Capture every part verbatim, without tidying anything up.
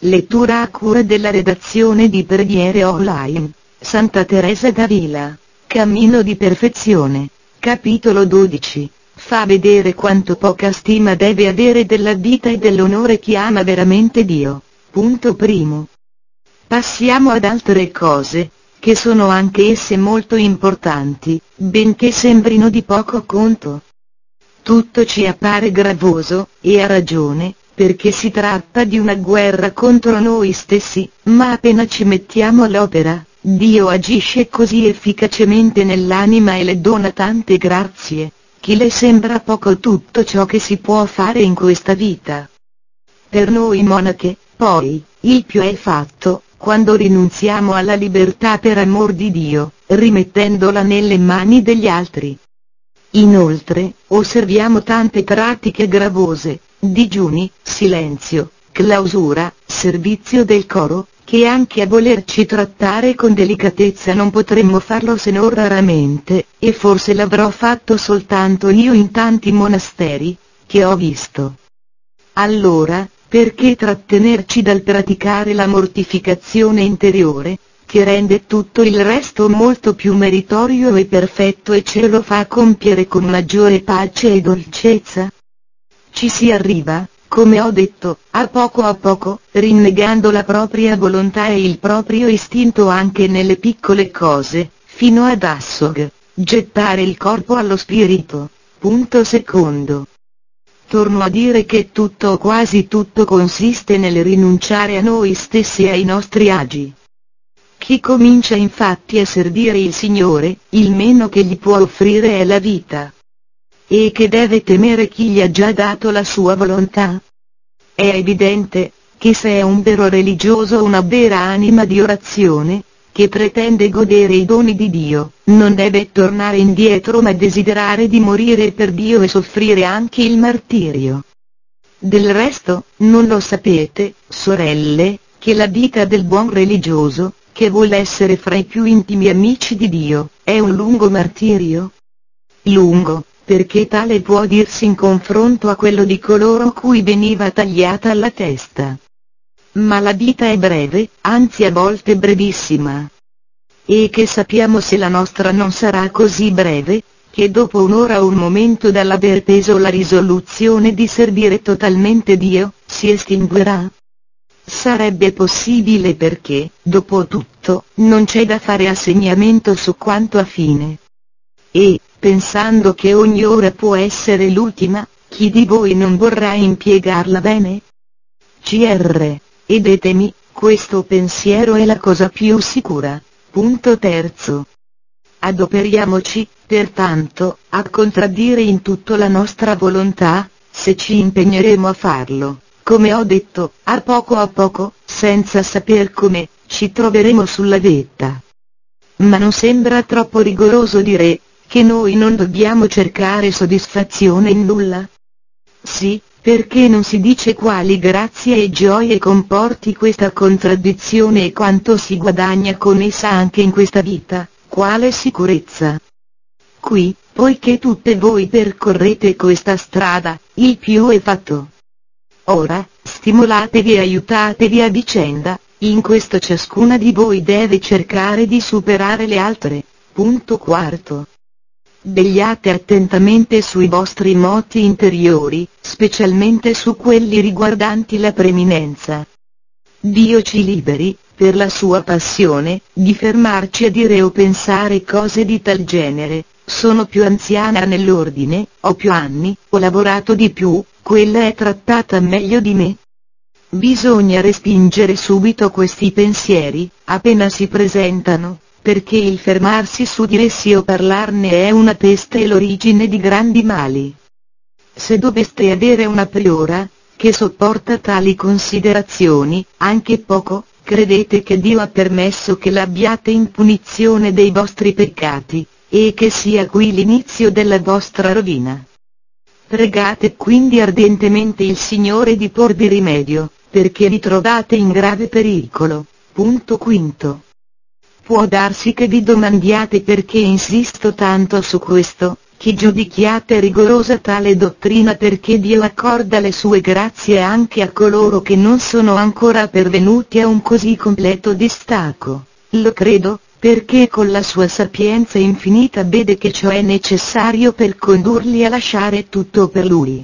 lettura a cura della redazione di Preghiere Online, Santa Teresa d'Avila, Cammino di perfezione, capitolo dodici, fa vedere quanto poca stima deve avere della vita e dell'onore chi ama veramente Dio. Punto primo. Passiamo ad altre cose, che sono anche esse molto importanti, benché sembrino di poco conto. Tutto ci appare gravoso, e a ragione, perché si tratta di una guerra contro noi stessi, ma appena ci mettiamo all'opera, Dio agisce così efficacemente nell'anima e le dona tante grazie, che le sembra poco tutto ciò che si può fare in questa vita. Per noi monache, poi, il più è fatto, quando rinunziamo alla libertà per amor di Dio, rimettendola nelle mani degli altri. Inoltre, osserviamo tante pratiche gravose, digiuni, silenzio, clausura, servizio del coro, che anche a volerci trattare con delicatezza non potremmo farlo se non raramente, e forse l'avrò fatto soltanto io in tanti monasteri, che ho visto. Allora, perché trattenerci dal praticare la mortificazione interiore, che rende tutto il resto molto più meritorio e perfetto e ce lo fa compiere con maggiore pace e dolcezza? Ci si arriva, come ho detto, a poco a poco, rinnegando la propria volontà e il proprio istinto anche nelle piccole cose, fino ad assog, gettare il corpo allo spirito. Punto secondo. Torno a dire che tutto o quasi tutto consiste nel rinunciare a noi stessi e ai nostri agi. Chi comincia infatti a servire il Signore, il meno che gli può offrire è la vita. E che deve temere chi gli ha già dato la sua volontà? È evidente, che se è un vero religioso o una vera anima di orazione, che pretende godere i doni di Dio, non deve tornare indietro ma desiderare di morire per Dio e soffrire anche il martirio. Del resto, non lo sapete, sorelle, che la vita del buon religioso, che vuole essere fra i più intimi amici di Dio, è un lungo martirio? Lungo, perché tale può dirsi in confronto a quello di coloro cui veniva tagliata la testa. Ma la vita è breve, anzi a volte brevissima. E che sappiamo se la nostra non sarà così breve, che dopo un'ora o un momento dall'aver preso la risoluzione di servire totalmente Dio, si estinguerà? Sarebbe possibile perché, dopo tutto, non c'è da fare assegnamento su quanto a fine. E, pensando che ogni ora può essere l'ultima, chi di voi non vorrà impiegarla bene? Cr. Edetemi, questo pensiero è la cosa più sicura. Punto terzo. Adoperiamoci, pertanto, a contraddire in tutto la nostra volontà, se ci impegneremo a farlo. Come ho detto, a poco a poco, senza saper come, ci troveremo sulla vetta. Ma non sembra troppo rigoroso dire, che noi non dobbiamo cercare soddisfazione in nulla? Sì, perché non si dice quali grazie e gioie comporti questa contraddizione e quanto si guadagna con essa anche in questa vita, quale sicurezza. Qui, poiché tutte voi percorrete questa strada, il più è fatto. Ora, stimolatevi e aiutatevi a vicenda, in questo ciascuna di voi deve cercare di superare le altre. Punto quarto. Vegliate attentamente sui vostri moti interiori, specialmente su quelli riguardanti la preminenza. Dio ci liberi, per la sua passione, di fermarci a dire o pensare cose di tal genere: sono più anziana nell'ordine, ho più anni, ho lavorato di più, quella è trattata meglio di me. Bisogna respingere subito questi pensieri, appena si presentano, perché il fermarsi su di essi o parlarne è una peste e l'origine di grandi mali. Se doveste avere una priora, che sopporta tali considerazioni, anche poco, credete che Dio ha permesso che l'abbiate in punizione dei vostri peccati, e che sia qui l'inizio della vostra rovina. Pregate quindi ardentemente il Signore di porvi rimedio, perché vi trovate in grave pericolo. Punto quinto. Può darsi che vi domandiate perché insisto tanto su questo, che giudichiate rigorosa tale dottrina, perché Dio accorda le sue grazie anche a coloro che non sono ancora pervenuti a un così completo distacco. Lo credo, perché con la sua sapienza infinita vede che ciò è necessario per condurli a lasciare tutto per Lui.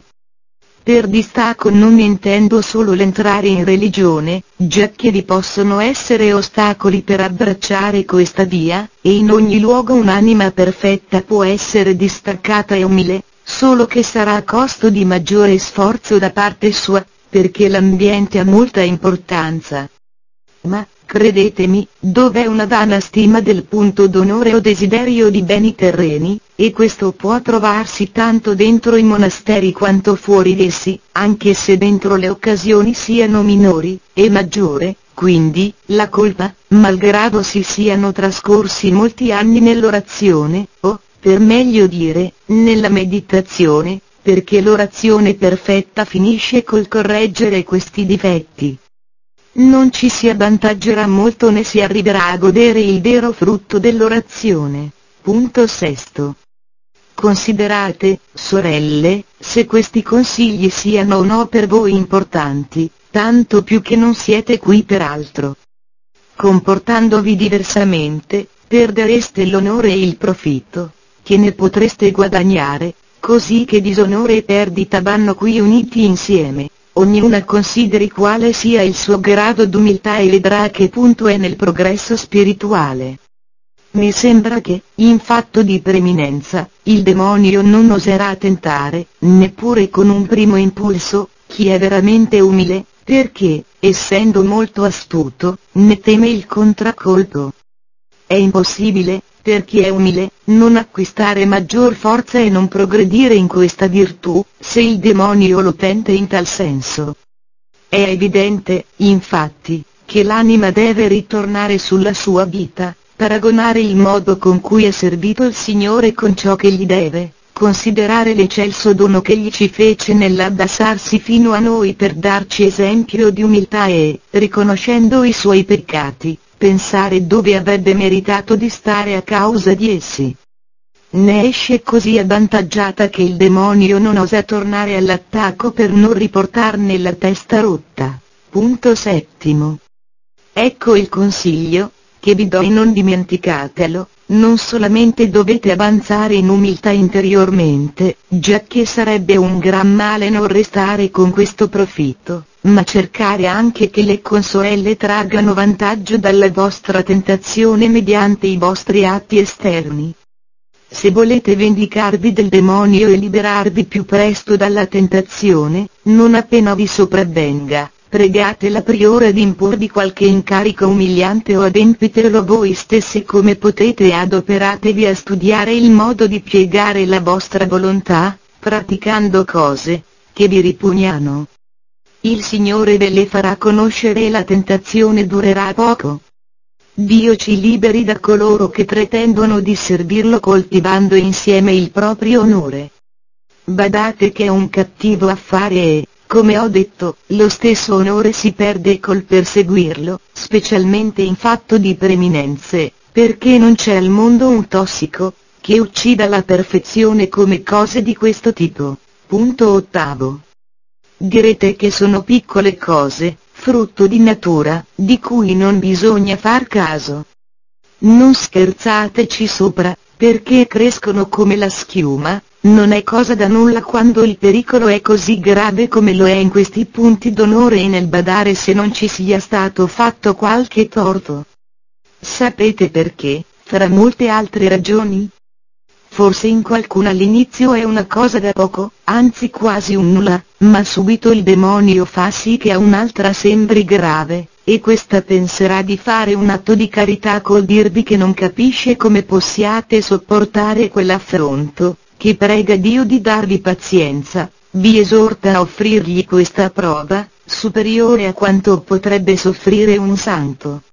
Per distacco non intendo solo l'entrare in religione, giacché vi possono essere ostacoli per abbracciare questa via, e in ogni luogo un'anima perfetta può essere distaccata e umile, solo che sarà a costo di maggiore sforzo da parte sua, perché l'ambiente ha molta importanza. Ma, credetemi, dov'è una vana stima del punto d'onore o desiderio di beni terreni, e questo può trovarsi tanto dentro i monasteri quanto fuori di essi, anche se dentro le occasioni siano minori, e maggiore, quindi, la colpa, malgrado si siano trascorsi molti anni nell'orazione, o, per meglio dire, nella meditazione, perché l'orazione perfetta finisce col correggere questi difetti. Non ci si avvantaggerà molto né si arriverà a godere il vero frutto dell'orazione. Punto sesto. Considerate, sorelle, se questi consigli siano o no per voi importanti, tanto più che non siete qui per altro. Comportandovi diversamente, perdereste l'onore e il profitto, che ne potreste guadagnare, così che disonore e perdita vanno qui uniti insieme. Ognuna consideri quale sia il suo grado d'umiltà e vedrà a che punto è nel progresso spirituale. Mi sembra che, in fatto di preeminenza, il demonio non oserà tentare, neppure con un primo impulso, chi è veramente umile, perché, essendo molto astuto, ne teme il contraccolpo. È impossibile, per chi è umile, non acquistare maggior forza e non progredire in questa virtù, se il demonio lo tenta in tal senso. È evidente, infatti, che l'anima deve ritornare sulla sua vita, paragonare il modo con cui è servito il Signore con ciò che gli deve, considerare l'eccelso dono che gli ci fece nell'abbassarsi fino a noi per darci esempio di umiltà e, riconoscendo i suoi peccati, pensare dove avrebbe meritato di stare a causa di essi. Ne esce così avvantaggiata che il demonio non osa tornare all'attacco per non riportarne la testa rotta. Punto settimo. Ecco il consiglio che vi do e non dimenticatelo: non solamente dovete avanzare in umiltà interiormente, giacché sarebbe un gran male non restare con questo profitto, ma cercare anche che le consorelle traggano vantaggio dalla vostra tentazione mediante i vostri atti esterni. Se volete vendicarvi del demonio e liberarvi più presto dalla tentazione, non appena vi sopravvenga, pregate la priora di imporvi qualche incarico umiliante o adempitelo voi stesse come potete e adoperatevi a studiare il modo di piegare la vostra volontà, praticando cose che vi ripugnano. Il Signore ve le farà conoscere e la tentazione durerà poco. Dio ci liberi da coloro che pretendono di servirlo coltivando insieme il proprio onore. Badate che è un cattivo affare e, come ho detto, lo stesso onore si perde col perseguirlo, specialmente in fatto di preeminenze, perché non c'è al mondo un tossico che uccida la perfezione come cose di questo tipo. Punto ottavo. Direte che sono piccole cose, frutto di natura, di cui non bisogna far caso. Non scherzateci sopra, perché crescono come la schiuma. Non è cosa da nulla quando il pericolo è così grave come lo è in questi punti d'onore e nel badare se non ci sia stato fatto qualche torto. Sapete perché, fra molte altre ragioni? Forse in qualcuna all'inizio è una cosa da poco, anzi quasi un nulla, ma subito il demonio fa sì che a un'altra sembri grave, e questa penserà di fare un atto di carità col dirvi che non capisce come possiate sopportare quell'affronto, che prega Dio di darvi pazienza, vi esorta a offrirgli questa prova, superiore a quanto potrebbe soffrire un santo.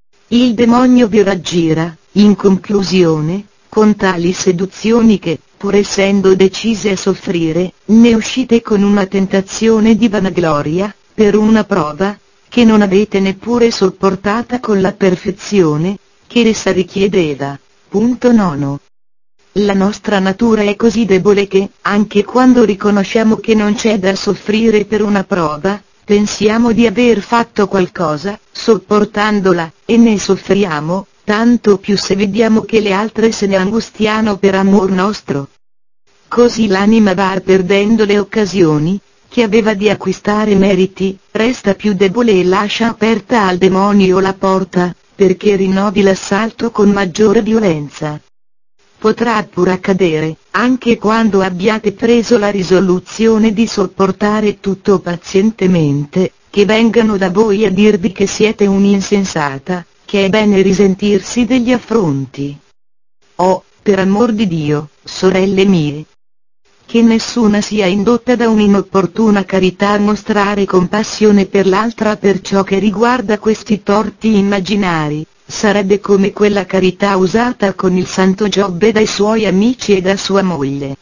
Il demonio vi raggira, in conclusione, con tali seduzioni che, pur essendo decise a soffrire, ne uscite con una tentazione di vanagloria, per una prova che non avete neppure sopportata con la perfezione che essa richiedeva. Punto nono. La nostra natura è così debole che, anche quando riconosciamo che non c'è da soffrire per una prova, pensiamo di aver fatto qualcosa, sopportandola, e ne soffriamo, tanto più se vediamo che le altre se ne angustiano per amor nostro. Così l'anima va perdendo le occasioni che aveva di acquistare meriti, resta più debole e lascia aperta al demonio la porta, perché rinnovi l'assalto con maggiore violenza. Potrà pure accadere, anche quando abbiate preso la risoluzione di sopportare tutto pazientemente, che vengano da voi a dirvi che siete un'insensata, che è bene risentirsi degli affronti. Oh, per amor di Dio, sorelle mie! Che nessuna sia indotta da un'inopportuna carità a mostrare compassione per l'altra per ciò che riguarda questi torti immaginari. Sarebbe come quella carità usata con il santo Giobbe dai suoi amici e da sua moglie.